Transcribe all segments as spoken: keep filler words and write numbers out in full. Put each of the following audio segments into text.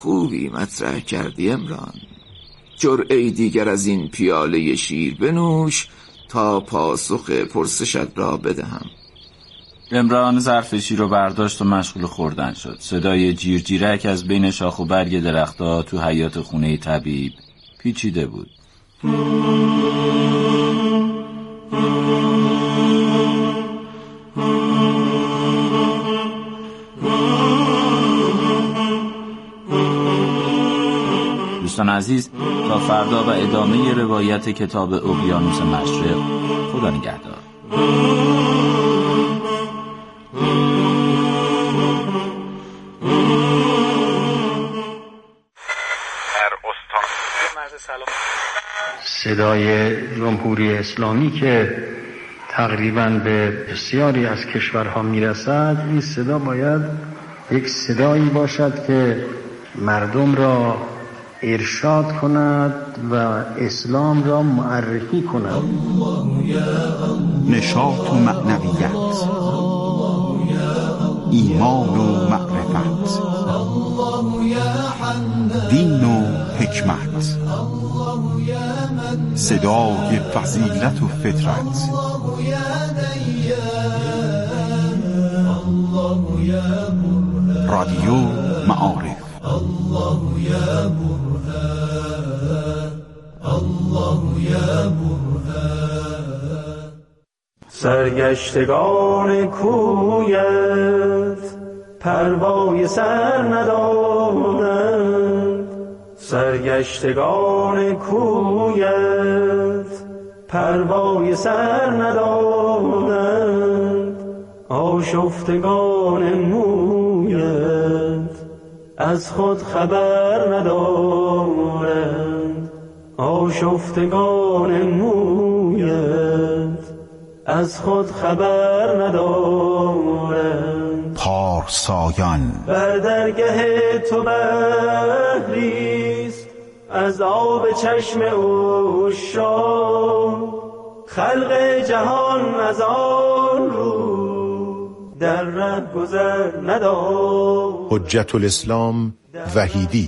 خوبی مطرح کردی عمران. جرعه‌ای دیگر از این پیاله شیر بنوش تا پاسخ پرسشت را بدهم. عمران ظرف شیر رو برداشت و مشغول خوردن شد. صدای جیر جیرک از بین شاخ و برگ درخت‌ها تو حیاط خونه طبیب پیچیده بود. دوستان عزیز، تا فردا و ادامه روایت کتاب اقیانوس مشرق. خدا نگهدار. صدای جمهوری اسلامی که تقریباً به بسیاری از کشورها میرسد، این صدا باید یک صدایی باشد که مردم را ارشاد کند و اسلام را معرفی کند. نشاط و معنویت، ایمان و معرفت، دین و حکمت، صدای فضیلت و فطرت. رادیو معارف. الله یا برهان، الله یا برهان. سرگشتگان کویت پروای سر ندارند، سرگشتگان کویت پروای سر ندارند، آشفتگان مویت از خود خبر ندارند، آشفتگان مویت از خود خبر ندارند. پارسایان بر درگه تو بحریست از آب چشم عشاق، خلق جهان از آن رو در ره گذر ندارد. حجت الاسلام وحیدی.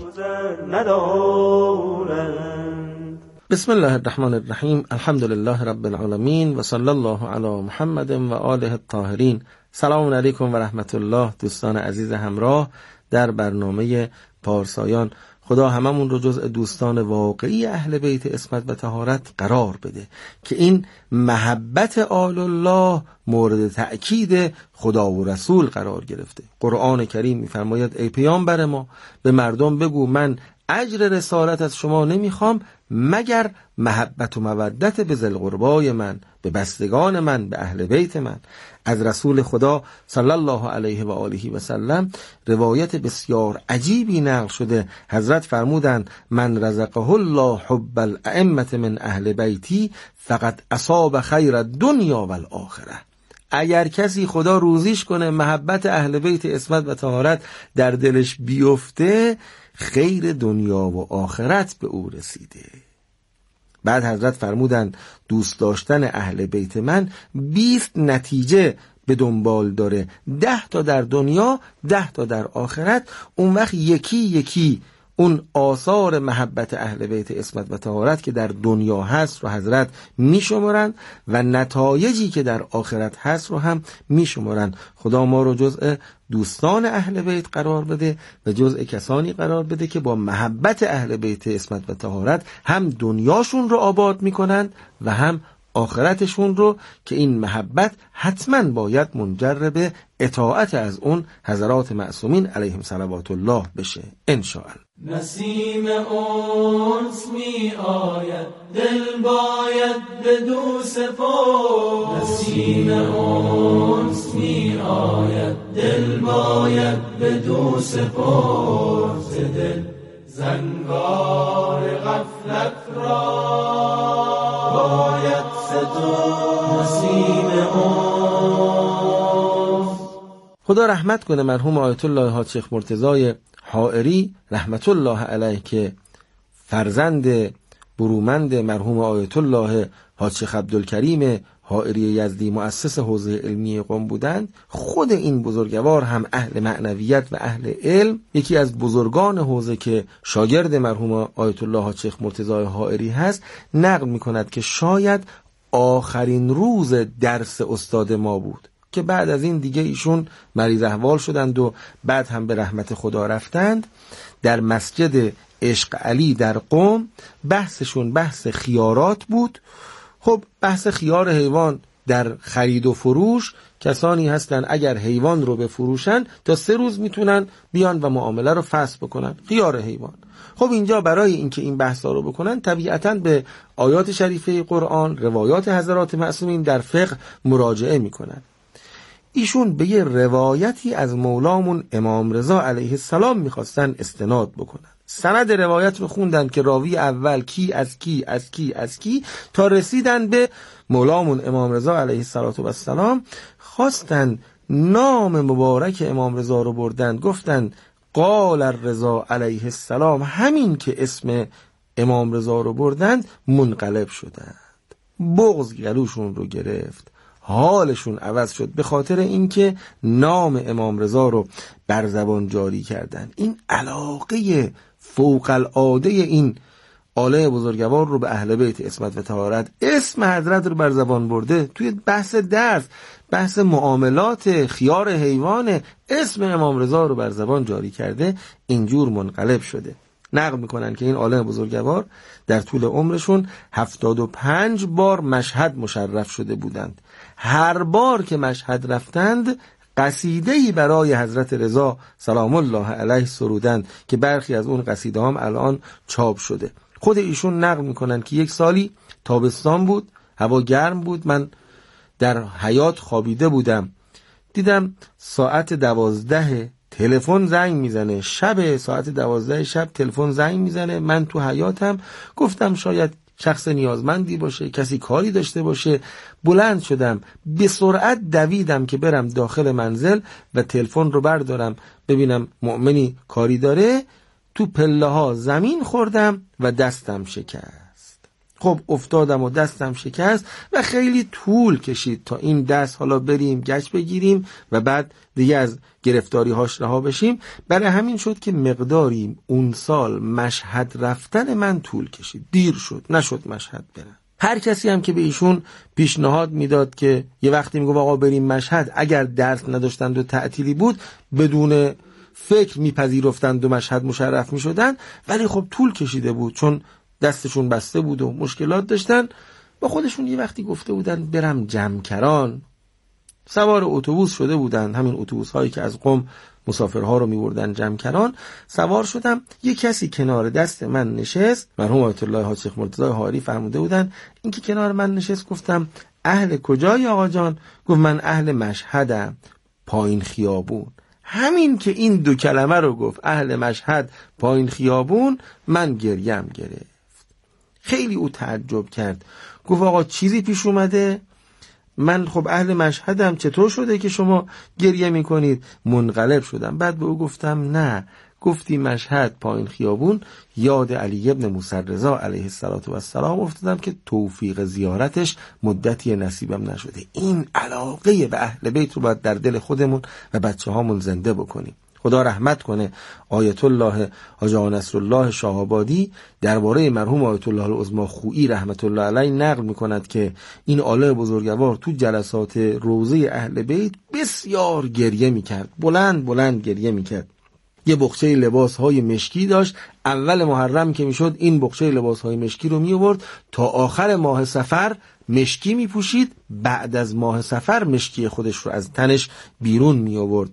بسم الله الرحمن الرحیم. الحمد لله رب العالمین و صلی الله علی محمد و آله الطاهرین. سلام علیکم و رحمت الله دوستان عزیز همراه در برنامه پارسایان. خدا هممون رو جزء دوستان واقعی اهل بیت عصمت و طهارت قرار بده که این محبت آل الله مورد تأکید خدا و رسول قرار گرفته. قرآن کریم می‌فرماید ای پیامبر ما، به مردم بگو من اجر رسالت از شما نمیخوام مگر محبت و مودت به ذی القربای من، به بستگان من، به اهل بیت من. از رسول خدا صلی الله علیه و آله و سلم روایت بسیار عجیبی نقل شده. حضرت فرمودند من رزقه الله حب الائمه من اهل بیتی فقط اصاب خیر الدنیا و الاخره. اگر کسی خدا روزیش کنه محبت اهل بیت عصمت و طهارت در دلش بیفته، خیر دنیا و آخرت به او رسیده. بعد حضرت فرمودند دوست داشتن اهل بیت من بیست نتیجه به دنبال داره، ده تا در دنیا، ده تا در آخرت. اون وقت یکی یکی اون آثار محبت اهل بیت عصمت و طهارت که در دنیا هست رو حضرت میشمارن و نتایجی که در آخرت هست رو هم میشمارن. خدا ما رو جزء دوستان اهل بیت قرار بده و جزء کسانی قرار بده که با محبت اهل بیت عصمت و طهارت هم دنیاشون رو آباد میکنن و هم آخرتشون رو، که این محبت حتما باید منجر به اطاعت از اون حضرات معصومین علیهم صلوات الله بشه انشاءالله. نسیم انس می آید دل باید بدو سپار، نسیم انس می آید دل باید بدو سپار، دل زنگار غفلت را باید ستود. نسیم انس. خدا رحمت کنه مرحوم آیت الله حاج شیخ مرتضی حائری رحمت الله علیه که فرزند برومند مرحوم آیت الله حاج شیخ عبدالکریم حائری یزدی مؤسس حوزه علمی قم بودند، خود این بزرگوار هم اهل معنویت و اهل علم، یکی از بزرگان حوزه که شاگرد مرحوم آیت الله حاج شیخ مرتضی حائری هست، نقل می‌کند که شاید آخرین روز درس استاد ما بود که بعد از این دیگه ایشون مریض احوال شدند و بعد هم به رحمت خدا رفتند. در مسجد عشق علی در قم بحثشون بحث خیارات بود. خب بحث خیار حیوان در خرید و فروش، کسانی هستن اگر حیوان رو بفروشن تا سه روز میتونن بیان و معامله رو فسخ بکنن، خیار حیوان. خب اینجا برای اینکه این بحثا رو بکنن طبیعتاً به آیات شریفه قرآن، روایات حضرات معصومین در فقه مراجعه میکنن. ایشون به یه روایتی از مولامون امام رضا علیه السلام میخواستن استناد بکنن. سند روایت رو خوندن که راوی اول کی از کی از کی از کی تا رسیدن به مولامون امام رضا علیه السلام. خواستن نام مبارک امام رضا رو بردن، گفتن قال الرضا علیه السلام. همین که اسم امام رضا رو بردند منقلب شدند، بغض گلوشون رو گرفت، حالشون عوض شد به خاطر اینکه نام امام رضا رو بر زبان جاری کردن. این علاقه فوق العاده این آله بزرگوار رو به اهل بیت عصمت و طهارت، اسم حضرت رو بر زبان برده، توی بحث درس، بحث معاملات خیار حیوان، اسم امام رضا رو بر زبان جاری کرده، اینجور منقلب شده. نقل میکنن که این آله بزرگوار در طول عمرشون هفتاد و پنج بار مشهد مشرف شده بودند. هر بار که مشهد رفتند قصیده‌ای برای حضرت رضا سلام الله علیه سرودند که برخی از اون قصیده هم الان چاپ شده. خود ایشون نقل میکنن که یک سالی تابستان بود، هوا گرم بود، من در حیاط خوابیده بودم، دیدم ساعت دوازده تلفن زنگ میزنه، شب ساعت دوازده شب تلفن زنگ میزنه، من تو حیاطم، گفتم شاید شخص نیازمندی باشه، کسی کاری داشته باشه. بلند شدم، به سرعت دویدم که برم داخل منزل و تلفن رو بردارم ببینم مؤمنی کاری داره. تو پله ها زمین خوردم و دستم شکست. خب افتادم و دستم شکست و خیلی طول کشید تا این دست حالا بریم گچ بگیریم و بعد دیگه از گرفتاری هاش رها بشیم. برای همین شد که مقداری اون سال مشهد رفتن من طول کشید، دیر شد، نشد مشهد برم. هر کسی هم که به ایشون پیشنهاد میداد که یه وقتی میگه آقا بریم مشهد، اگر درس نداشتند و تعطیلی بود بدون فکر میپذیرفتند و مشهد مشرف میشدن، ولی خب طول کشیده بود چون دستشون بسته بود و مشکلات داشتن. با خودشون یه وقتی گفته بودن برم جمکران، سوار اتوبوس شده بودن، همین اتوبوس هایی که از قم مسافرها رو میبردن جمکران. سوار شدم، یه کسی کنار دست من نشست، مرحوم آیت الله حاج شیخ مرتضی حائری فرموده بودن، این که کنار من نشست، گفتم اهل کجایی آقا جان؟ گفت من اهل مشهدم، پایین خیابون. همین که این دو کلمه رو گفت، اهل مشهد پایین خیابون، من گریم گرفت. خیلی او تعجب کرد، گفت آقا چیزی پیش اومده؟ من خب اهل مشهدم، چطور شده که شما گریه میکنید؟ منقلب شدم. بعد به او گفتم نه، گفتی مشهد پایین خیابون، یاد علی ابن موسی رضا علیه السلام افتادم که توفیق زیارتش مدتی نصیبم نشده. این علاقه به اهل بیت رو باید در دل خودمون و بچه هامون زنده بکنیم. خدا رحمت کنه آیت الله حاج آقا نصرالله شاه‌آبادی درباره مرحوم آیت الله العظمی خویی رحمت الله علیه نقل میکند که این آله بزرگوار تو جلسات روضه اهل بیت بسیار گریه میکرد، بلند بلند گریه میکرد. یه بخچه لباس های مشکی داشت، اول محرم که میشد این بخچه لباس های مشکی رو می آورد تا آخر ماه صفر مشکی می پوشید، بعد از ماه صفر مشکی خودش رو از تنش بیرون می آورد.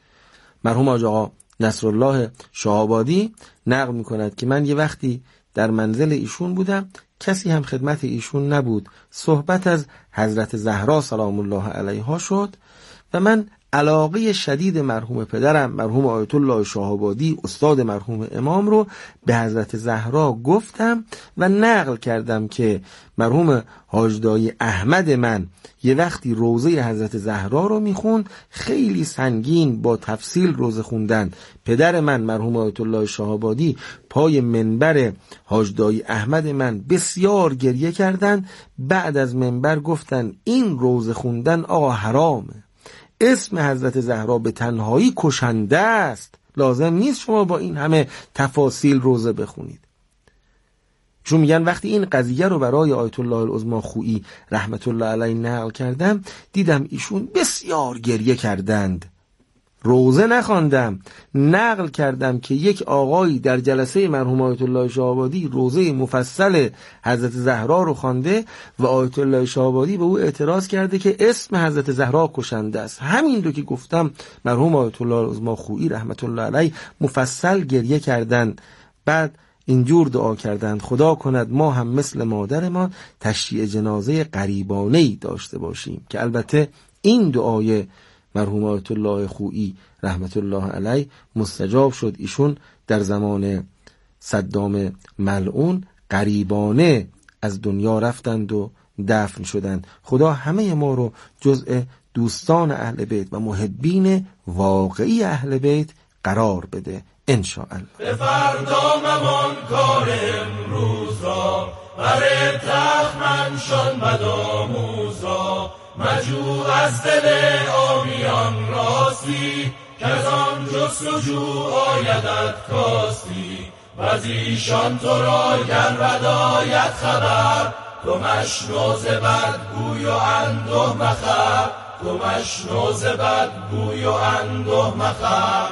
مرحوم حاج آقا نصرالله شاه‌آبادی نقل می کند که من یه وقتی در منزل ایشون بودم، کسی هم خدمت ایشون نبود، صحبت از حضرت زهرا سلام الله علیها شد و من علاقه شدید مرحوم پدرم مرحوم آیت الله شاه‌آبادی استاد مرحوم امام رو به حضرت زهرا گفتم و نقل کردم که مرحوم حاج دایی احمد من یه وقتی روضه حضرت زهرا رو میخوند، خیلی سنگین با تفصیل روضه خوندن. پدر من مرحوم آیت الله شاه‌آبادی پای منبر حاج دایی احمد من بسیار گریه کردند. بعد از منبر گفتن این روضه خوندن آقا حرامه، اسم حضرت زهرا به تنهایی کشنده است، لازم نیست شما با این همه تفاصیل روضه بخونید. چون میگن وقتی این قضیه رو برای آیت الله العظمی خویی رحمت الله علیه نقل کردم، دیدم ایشون بسیار گریه کردند. روضه نخواندم، نقل کردم که یک آقایی در جلسه مرحوم آیت الله شاه‌آبادی روضه مفصل حضرت زهرا رو خوانده و آیت الله شاه‌آبادی به او اعتراض کرده که اسم حضرت زهرا کشنده است. همین رو که گفتم مرحوم آیت الله العظمی خویی رحمت الله علیه مفصل گریه کردند. بعد اینجور دعا کردند خدا کند ما هم مثل مادرمان تشییع جنازه غریبانه‌ای داشته باشیم، که البته این دعای مرحوم آیت الله خویی رحمت الله علیه مستجاب شد. ایشون در زمان صدام ملعون غریبانه از دنیا رفتند و دفن شدند. خدا همه ما رو جزء دوستان اهل بیت و محبین واقعی اهل بیت قرار بده ان شاء الله. به فردا ممان کار امروز را، بر تخمن شان بدآموز را، مجو از دل آمیان راستی، که از آن جستجو آیدت کاستی، و از ایشان تو را گر بداید خبر، تو مشنو ز بدگوی و انده مخر، تو مشنو ز بدگوی و انده مخر.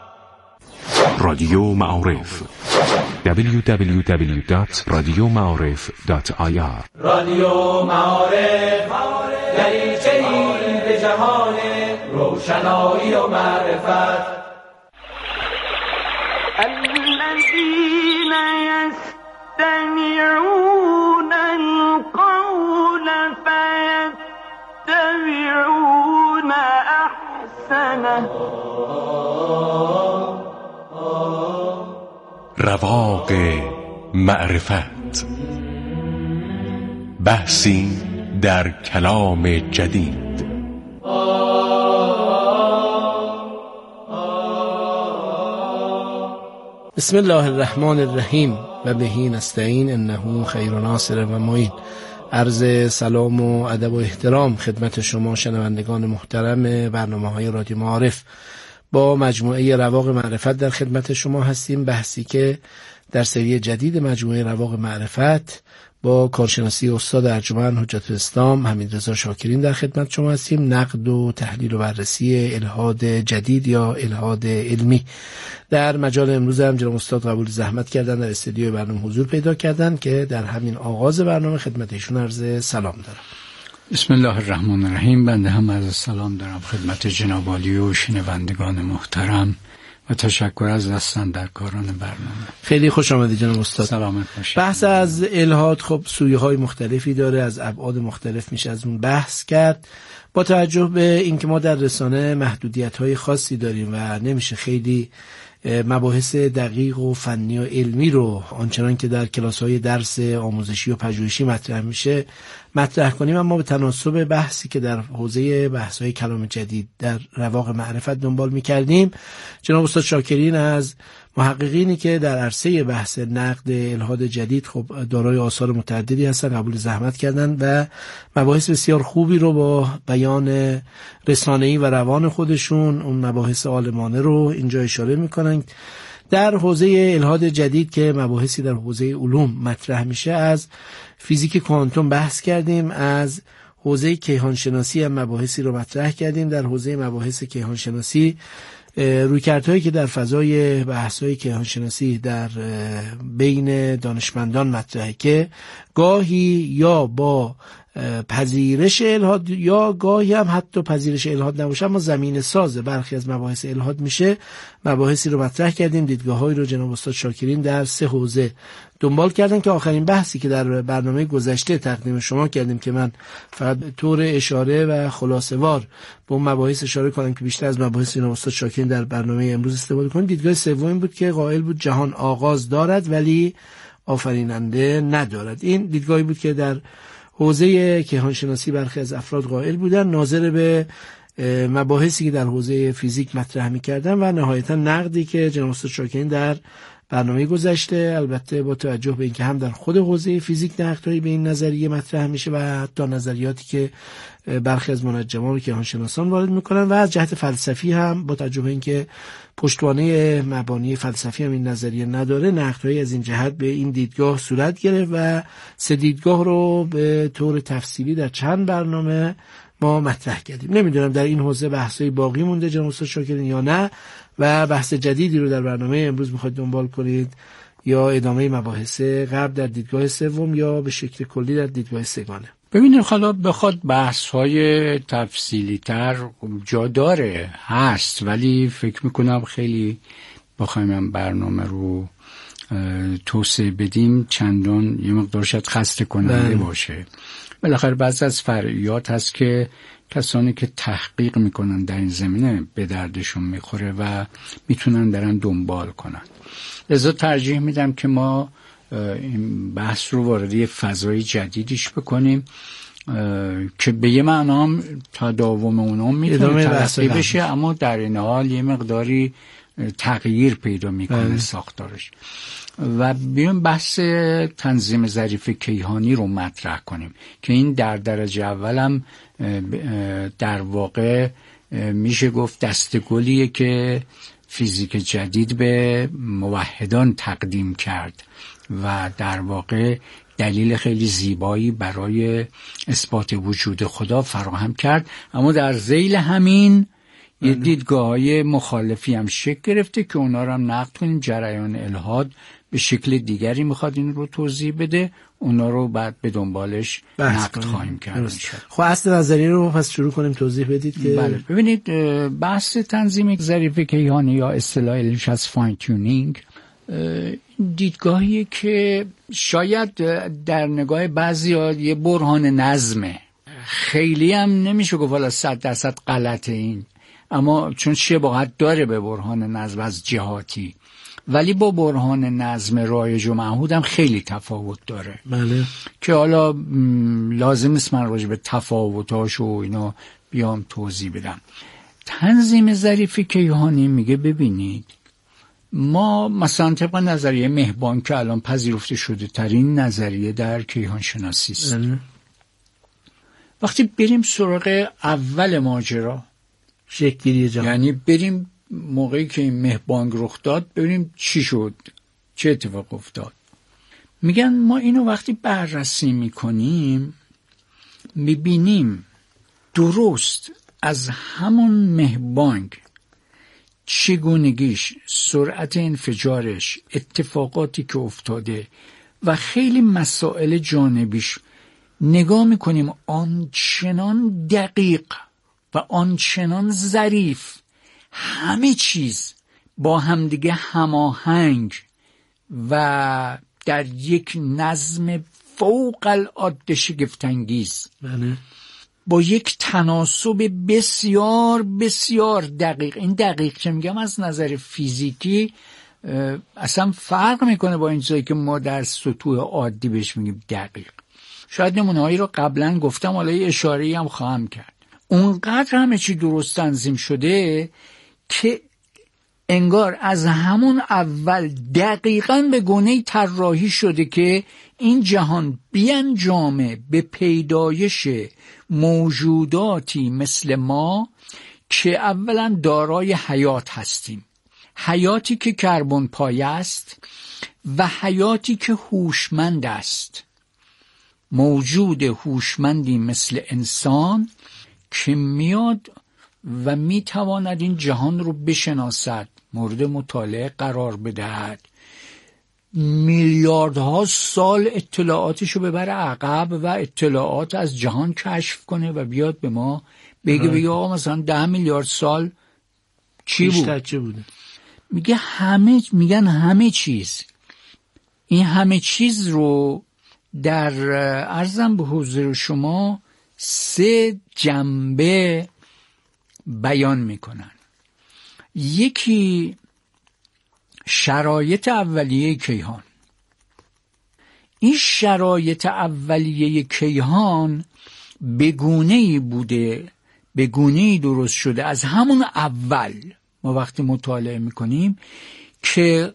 رادیو معارف دبلیو دبلیو دبلیو دات رادیو معارف دات آی آر. رادیو معارف دریچه‌ای به جهان روشنایی و معرفت. الذين يستمعون القول فيتبعون احسنه. رواق معرفت، بحثی در کلام جدید. بسم الله الرحمن الرحیم و بهی نستعین انه خیر ناصر و معین. عرض سلام و ادب و احترام خدمت شما شنوندگان محترم برنامه‌های رادیو معارف. با مجموعه رواق معرفت در خدمت شما هستیم، بحثی که در سری جدید مجموعه رواق معرفت با کارشناسی استاد ارجمند حجت الاسلام حمیدرضا شاکرین در خدمت شما هستیم. نقد و تحلیل و بررسی الحاد جدید یا الحاد علمی. در مجال امروز هم جناب استاد قبول زحمت کردن در استودیو برنامه حضور پیدا کردن که در همین آغاز برنامه خدمت ایشون عرض سلام دارم. بسم الله الرحمن الرحیم. بنده هم عرض سلام دارم خدمت جناب عالی و شنوندگان محترم و تشکر از دستن در کاران برنامه. خیلی خوش آمدید جناب استاد. سلامت باشید. بحث از الحاد خب سویه‌های مختلفی داره، از ابعاد مختلف میشه از اون بحث کرد. با توجه به اینکه ما در رسانه محدودیت‌های خاصی داریم و نمیشه خیلی مباحث دقیق و فنی و علمی رو آنچنان که در کلاس‌های درس آموزشی و پژوهشی مطرح میشه مطرح کنیم، اما به تناسب بحثی که در حوزه بحث‌های کلام جدید در رواق معرفت دنبال می‌کردیم، جناب استاد شاکرین از محققینی که در عرصه بحث نقد الحاد جدید خب دارای آثار متعددی هستن قبول زحمت کردن و مباحث بسیار خوبی رو با بیان رسانه‌ای و روان خودشون اون مباحث عالمانه رو اینجا اشاره میکنن. در حوزه الحاد جدید که مباحثی در حوزه علوم مطرح میشه، از فیزیک کوانتوم بحث کردیم، از حوزه کیهانشناسی هم مباحثی رو مطرح کردیم. در حوزه مباحث کیهانشناسی رویکردهایی که در فضای بحث‌های کیهانشناسی در بین دانشمندان مطرحه که گاهی یا با پذیرش الحاد یا گاهی هم حتی پذیرش الحاد نباشه اما زمین ساز برخی از مباحث الحاد میشه. مباحثی رو مطرح کردیم، دیدگاه‌هایی رو جناب استاد شاکرین در سه حوزه دنبال کردن که آخرین بحثی که در برنامه گذشته تقدیم شما کردیم که من فقط به طور اشاره و خلاصه‌وار به اون مباحث اشاره کنم که بیشتر از مباحث جناب استاد شاکرین در برنامه امروز استفاده کنیم. دیدگاه سوم بود که قائل بود جهان آغاز دارد ولی آفریننده ندارد. این دیدگاهی بود که در حوزه کیهانشناسی برخی از افراد قائل بودن، ناظر به مباحثی که در حوزه فیزیک مطرح می‌کردن و نهایتا نقدی که جناب استاد شاکرین در برنامه گذشته، البته با توجه به اینکه هم در خود حوزه فیزیک نقدهایی به این نظریه مطرح میشه و حتی نظریاتی که برخی از منجمان و کیهانشناسان وارد میکنن و از جهت فلسفی هم با توجه به اینکه پشتوانه مبانی فلسفی هم این نظریه نداره، نقدهایی از این جهت به این دیدگاه صورت گرفت و سه دیدگاه رو به طور تفصیلی در چند برنامه ما مطرح کردیم. نمیدونم در این حوزه بحثای باقی مونده جناب استاد شاکرین یا نه و بحث جدیدی رو در برنامه امروز میخواید دنبال کنید یا ادامه مباحث قبل در دیدگاه سوم یا به شکل کلی در دیدگاه سگانه؟ ببینید حالا بخواد بحث‌های تفصیلی تر جا داره هست، ولی فکر میکنم خیلی بخوایم برنامه رو توسعه بدیم چندان یه مقدار شاید خسته کننده باشه. بالاخره بعضی از فرعیات هست که کسانی که تحقیق میکنن در این زمینه به دردشون میخوره و میتونن درن دنبال کنن. لذا ترجیح میدم که ما این بحث رو وارد یه فضای جدیدیش بکنیم که به یه معنا هم تداوم اونها میتونه تلقی بشه اما در این حال یه مقداری تغییر پیدا میکنه ساختارش و بیایم بحث تنظیم ظریف کیهانی رو مطرح کنیم که این در درجه اولم در واقع میشه گفت دستگلیه که فیزیک جدید به موحدان تقدیم کرد و در واقع دلیل خیلی زیبایی برای اثبات وجود خدا فراهم کرد، اما در ذیل همین یه دیدگاه‌های مخالفی هم شکل گرفته که اونا رو هم نقد کنیم. جریان الحاد به شکل دیگری میخواد این رو توضیح بده، اونا رو بعد به دنبالش نقد خواهیم کرد. خب اصل نظریه رو پس شروع کنیم توضیح بدید که بله. ببینید بحث تنظیم ظریف کیهانی یا اصطلاح علمیش از فاین تیونینگ دیدگاهی که شاید در نگاه بعضی‌ها یه برهان نظمه، خیلی هم نمیشه گفت والا صد درصد غلطه این، اما چون شباهت داره به برهان نظم از جهاتی ولی با برهان نظم رایج و معهود هم خیلی تفاوت داره. بله. که حالا لازم نیست من راجع به تفاوتاش و اینا بیام توضیح بدم. تنظیم ظریف کیهانی میگه ببینید ما مثلا طبق نظریه مهبان که الان پذیرفته شده ترین نظریه در کیهان شناسی است، بله. وقتی بریم سراغ اول ماجرا شکلی جهان، یعنی بریم موقعی که این مهبانگ رخ داد ببینیم چی شد، چه اتفاق افتاد. میگن ما اینو وقتی بررسی میکنیم میبینیم درست از همون مهبانگ چگونگیش، سرعت انفجارش، اتفاقاتی که افتاده و خیلی مسائل جانبیش نگاه میکنیم، آنچنان دقیق و آنچنان ظریف، همه چیز با همدیگه هماهنگ و در یک نظم فوق العاده شگفت‌انگیز، با یک تناسب بسیار بسیار دقیق. این دقیق چه میگم از نظر فیزیکی اصلا فرق میکنه با این چیزایی که ما در سطوح عادی بهش میگیم دقیق. شاید نمونه‌هایی رو قبلا گفتم، حالا یه اشاره‌ای هم خواهم کرد. اونقدر همه چی درست تنظیم شده که انگار از همون اول دقیقاً به گونه‌ای طراحی شده که این جهان بیانجامه به پیدایش موجوداتی مثل ما که اولا دارای حیات هستیم، حیاتی که کربن پایه است و حیاتی که هوشمند است، موجود هوشمندی مثل انسان که میاد و میتواند این جهان رو بشناسد، مورد مطالعه قرار بدهد، میلیاردها میلیاردها سال اطلاعاتشو ببره عقب و اطلاعات از جهان کشف کنه و بیاد به ما بگه بگه آقا مثلا ده میلیارد سال چی بود؟ چی بوده؟ میگه همه، میگن همه چیز. این همه چیز رو در عرضم به حضور شما سه جنبه بیان میکنن. یکی شرایط اولیه کیهان. این شرایط اولیه کیهان به گونه‌ای بوده، به گونه‌ای درست شده از همون اول. ما وقتی مطالعه میکنیم که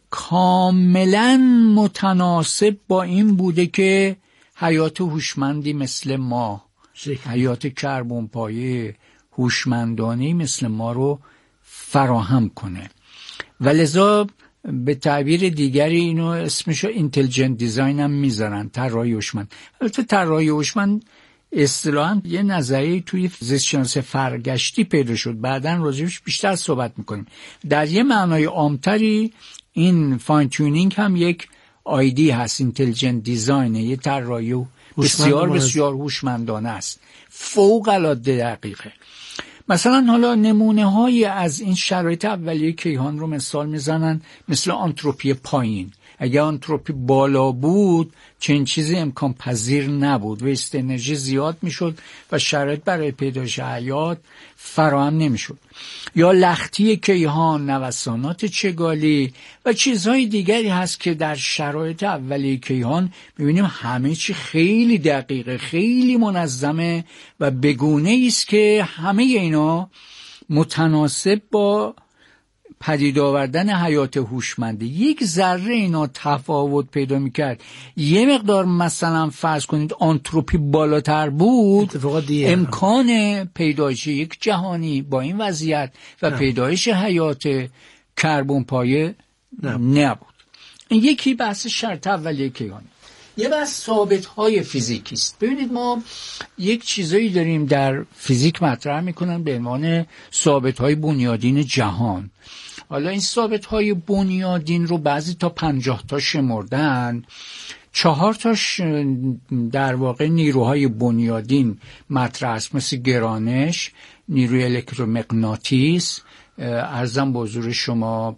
کاملا متناسب با این بوده که حیات هوشمندی مثل ما، حیات کربن پایه هوشمندانه مثل ما رو فراهم کنه. و لذا به تعبیر دیگری اینو اسمشو اینتلیجنت دیزاین هم میذارن، طراحی هوشمند. البته طراحی هوشمند اصطلاحاً یه نظریه توی زیست شناسی فرگشتی پیدا شد، بعداً راجعش بیشتر صحبت میکنیم. در یه معنای عامتری این فاین تیونینگ هم یک آیدی هست، اینتلیجنت دیزاین، یه طراحی بسیار بسیار هوشمندانه است، فوق العاده دقیقه. مثلا حالا نمونه های از این شرایط اولیه کیهان رو مثال میزنن، مثل آنتروپی پایین. اگر آنتروپی بالا بود چنین چیزی امکان پذیر نبود، ویست انرژی زیاد میشد و شرایط برای پیدایش حیات فراهم نمیشد. یا لختی کیهان، نوسانات چگالی و چیزهای دیگری هست که در شرایط اولیه کیهان میبینیم همه چی خیلی دقیقه، خیلی منظمه و بگونه است که همه اینا متناسب با پدید آوردن حیات هوشمنده. یک ذره اینا تفاوت پیدا میکرد، یه مقدار مثلا فرض کنید آنتروپی بالاتر بود، امکان پیدایش یک جهانی با این وضعیت و نه. پیدایش حیات کربن پایه نه. نبود. این یکی بحث شرط اولیه کیهان. یه بحث ثابت های فیزیکی است. ببینید ما یک چیزایی داریم در فیزیک مطرح میکنن به عنوان ثابت های بنیادین جهان. حالا این ثابت های بنیادین رو بعضی تا پنجاه تا شمردن. چهار تاش در واقع نیروهای بنیادین مطرح است، مثل گرانش، نیروی الکترومغناطیس، عرضم به حضور شما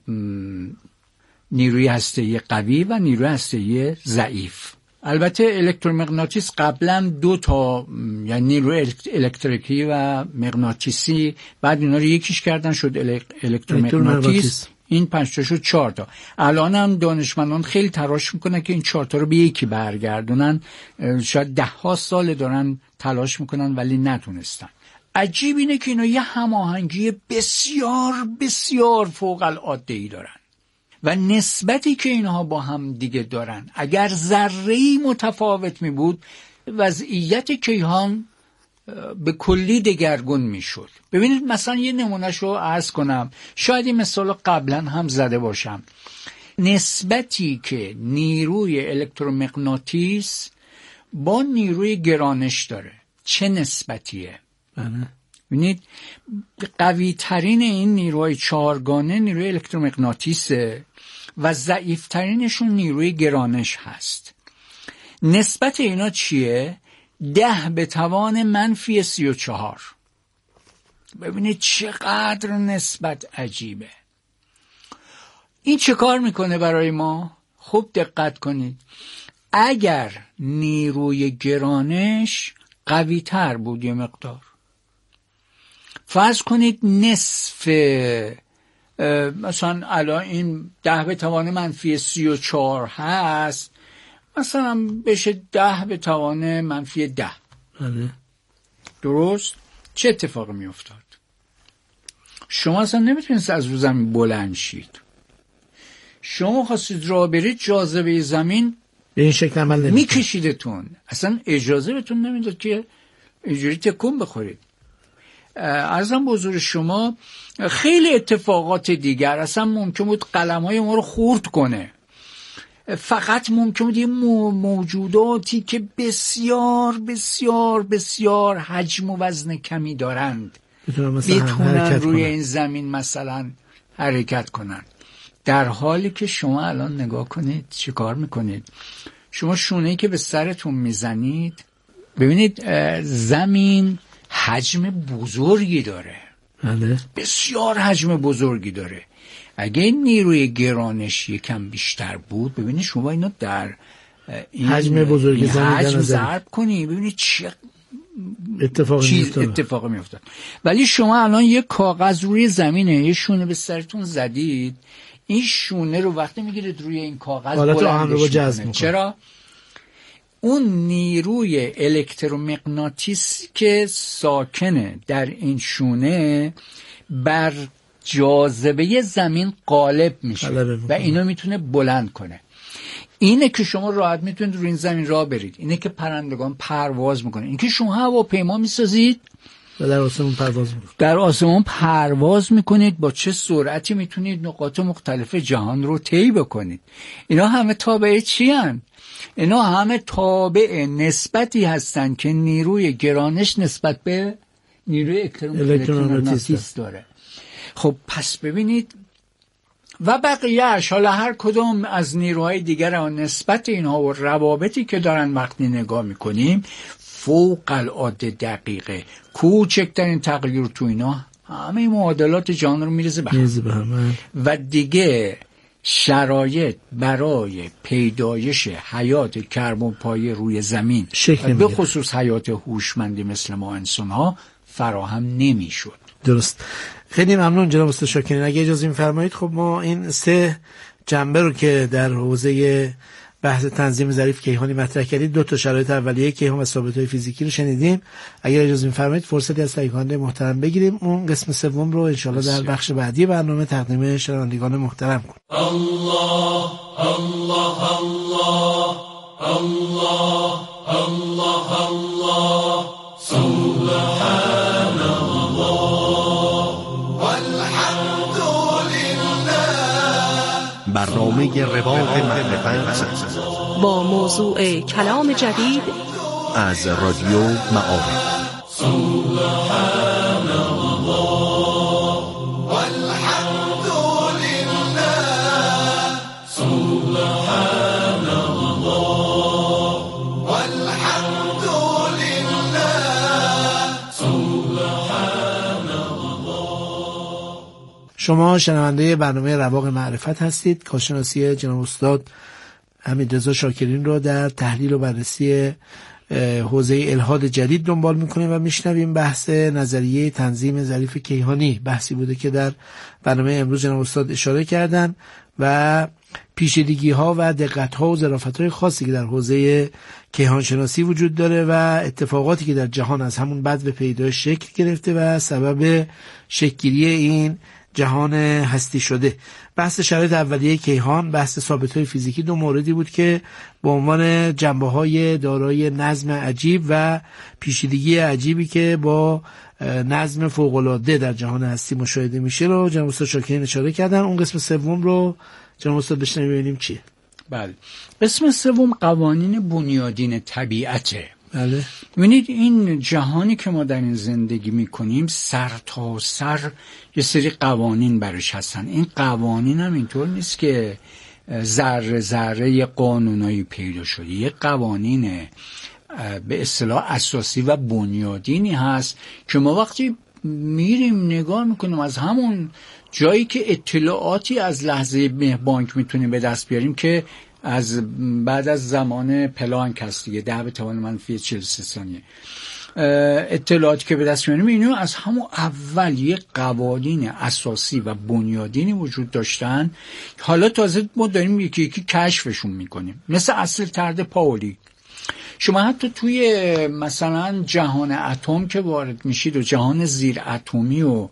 نیروی هسته‌ای قوی و نیروی هسته‌ای ضعیف. البته الکترومغناطیس قبلا دو تا، یعنی نیروی الکتریکی و مغناطیسی، بعد اینا رو یکیش کردن شد الکترومغناطیس، این پنج تا شد چهار تا. الان هم دانشمندان خیلی تلاش میکنن که این چهار تا رو به یکی برگردونن، شاید ده ها سال دارن تلاش میکنن ولی نتونستن. عجیب اینه که اینا یه هماهنگی بسیار بسیار فوق العاده ای دارن و نسبتی که اینها با هم دیگه دارن اگر ذره‌ای متفاوت می بود وضعیت کیهان به کلی دگرگون می شد. ببینید مثلا یه نمونهشو عرض کنم، شاید این مثال قبلا هم زده باشم. نسبتی که نیروی الکترومغناطیس با نیروی گرانش داره چه نسبتیه؟ ببینید قوی ترین این نیروهای چهارگانه نیروی الکترومغناطیسه و ضعیف ترینشون نیروی گرانش هست. نسبت اینا چیه؟ ده به توان منفی سی و چهار. ببینید چقدر نسبت عجیبه. این چه کار میکنه برای ما؟ خوب دقت کنید. اگر نیروی گرانش قوی تر بود یه مقدار، فرض کنید نصف، مثلا الان این ده به توان منفی سی و چهار هست، مثلا بشه ده به توان منفی ده. درست؟ چه اتفاقی می افتاد؟ شما اصلا نمیتونید از رو زمین بلند شید. شما خواستید راه برید، جاذبه زمین به این شکل عمل نمی‌کنه، میکشیدتون، اصلا اجازه بهتون نمیداد که اینجوری تکون بخورید. عرضم به حضور شما خیلی اتفاقات دیگر، اصلا ممکن بود قلم‌های ما رو خورد کنه. فقط ممکن بود یه موجوداتی که بسیار بسیار بسیار حجم و وزن کمی دارند بتونن روی این زمین مثلا حرکت کنن. در حالی که شما الان نگاه کنید چی کار میکنید. شما شونه‌ای که به سرتون میزنید، ببینید زمین حجم بزرگی داره، بله. بسیار حجم بزرگی داره. اگه نیروی گرانش یکم بیشتر بود، ببینید شما اینو در این حجم بزرگی حجم ضرب کنی، ببینید چه اتفاقی میفتاد. اتفاقی میفتاد. ولی شما الان یه کاغذ روی زمینه، یه شونه به سرتون زدید، این شونه رو وقتی میگیرید روی این کاغذ بلندش میکنه. چرا؟ اون نیروی الکترومغناطیسی که ساکنه در این شونه بر جاذبه زمین غالب میشه و اینو میتونه بلند کنه. اینه که شما راحت میتونید روی این زمین راه برید، اینه که پرندگان پرواز میکنه، اینه که شما هواپیما میسازید و در آسمون پرواز میکنید. در آسمون پرواز میکنید، با چه سرعتی میتونید نقاط مختلف جهان رو طی بکنید. اینا همه تابع چی هن؟ اینا همه تابع نسبتی هستن که نیروی گرانش نسبت به نیروی الکترومغناطیس داره. خب پس ببینید و بقیه‌اش، حالا هر کدوم از نیروهای دیگر و نسبت اینها و روابطی که دارن وقتی نگاه میکنیم فوق العاده دقیقه. کوچکترین تغییر تو اینا همه معادلات جهان رو میرزه به هم و دیگه شرایط برای پیدایش حیات کربن پایه روی زمین به خصوص حیات هوشمندی مثل ما انسان ها فراهم نمیشد. درست. خیلی ممنون جناب استاد شاکرین. اگه اجازه می‌فرمایید خب ما این سه جنبه رو که در حوزه بحث تنظیم ظریف کیهانی مطرح کردید، دو تا شرایط اولیه کیهان و ثابت‌های فیزیکی رو شنیدیم. اگر اجازه می‌فرمایید فرصتی از تهیه کننده محترم بگیریم، اون قسم سوم رو ان شاءالله در بخش بعدی برنامه تقدیم شنوندگان محترم کنیم. الله الله الله الله الله الله سبحان الله والحمد لله. برنامه رواق معرفت با موضوع کلام جدید از رادیو معارف. سبحان الله والحمد لله. سبحان الله والحمد لله. سبحان الله. شما شنونده برنامه رواق معرفت هستید. کارشناسی جناب استاد حمیدرضا شاکرین رو در تحلیل و بررسی حوزه الحاد جدید دنبال میکنیم و میشنویم بحث نظریه تنظیم ظریف کیهانی. بحثی بوده که در برنامه امروز جناب استاد اشاره کردن و پیچیدگی ها و دقت ها و ظرافت های خاصی که در حوزه کیهان شناسی وجود داره و اتفاقاتی که در جهان از همون بعد به پیدایش شکل گرفته و سبب شکل‌گیری این جهان هستی شده. بحث شرایط اولیه کیهان، بحث ثابت‌های فیزیکی، دو موردی بود که به عنوان جنبه‌های دارای نظم عجیب و پیچیدگی عجیبی که با نظم فوق‌العاده در جهان هستی مشاهده میشه رو جناب استاد شاکرین اشاره کردن. اون قسم سوم رو جناب استاد بشنویم ببینیم چیه. بله. قسم سوم قوانین بنیادین طبیعته. بله. ببینید این جهانی که ما در این زندگی میکنیم سر تا سر یه سری قوانین برش هستن. این قوانین هم اینطور نیست که ذره ذره یه قانونایی پیدا شده، یه قوانین به اصطلاح اساسی و بنیادینی هست که ما وقتی میریم نگاه میکنیم از همون جایی که اطلاعاتی از لحظه بانک میتونیم به دست بیاریم که از بعد از زمان پلانک هست دیگه، ده به توان منفی چهل و سه ثانیه، اطلاعاتی که به دست میاریم اینو از همون اول یک قوانین اساسی و بنیادینی وجود داشتن. حالا تازه ما داریم یکی یکی کشفشون میکنیم، مثل اصل طرد پاولی. شما حتی توی مثلا جهان اتم که وارد میشید و جهان زیر اتمی و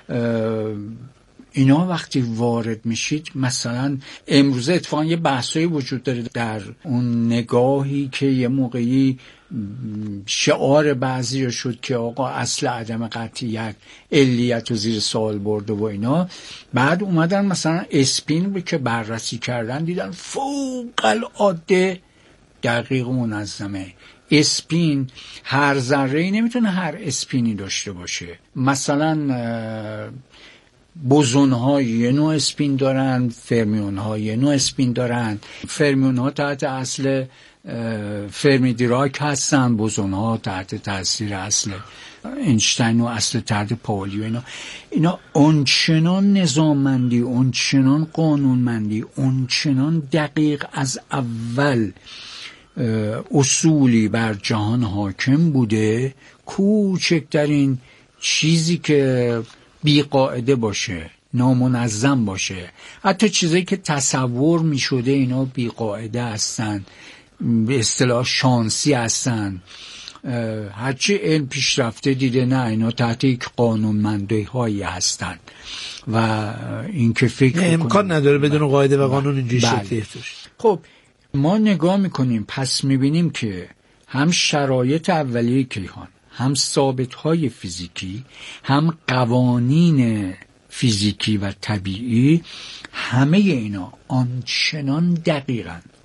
اینا وقتی وارد میشید، مثلا امروزه اتفاقا یه بحثایی وجود داره در اون نگاهی که یه موقعی شعار بعضی شد که آقا اصل عدم قطعیت علیت و زیر سوال برده و اینا. بعد اومدن مثلا اسپین رو که بررسی کردن دیدن فوق العاده دقیق و منظمه. اسپین هر ذره‌ای نمیتونه هر اسپینی داشته باشه. مثلا بوزون ها یه نوع اسپین دارن، فرمیون ها یه نوع اسپین دارن. فرمیون ها تحت اصل فرمی دیراک هستن، بوزون ها تحت تاثیر اصل اینشتین و اصل تحت پاولی و اینا. اینا اونچنان نظاممندی، اونچنان قانونمندی، اونچنان دقیق از اول اصولی بر جهان حاکم بوده، کوچکترین چیزی که بی قاعده باشه، نامنظم باشه، حتی چیزایی که تصور می شده اینا بی قاعده هستن، به اصطلاح شانسی هستن. هرچی علم پیشرفته دیده نه اینا تحت یک قانونمندی هایی هستن و این که فکر امکان نداره بدون قاعده و قانون اینجوری شکلی توش. خب ما نگاه میکنیم، پس میبینیم که هم شرایط اولیه کیهان، هم ثابت‌های فیزیکی، هم قوانین فیزیکی و طبیعی، همه اینا آنچنان دقیقاً،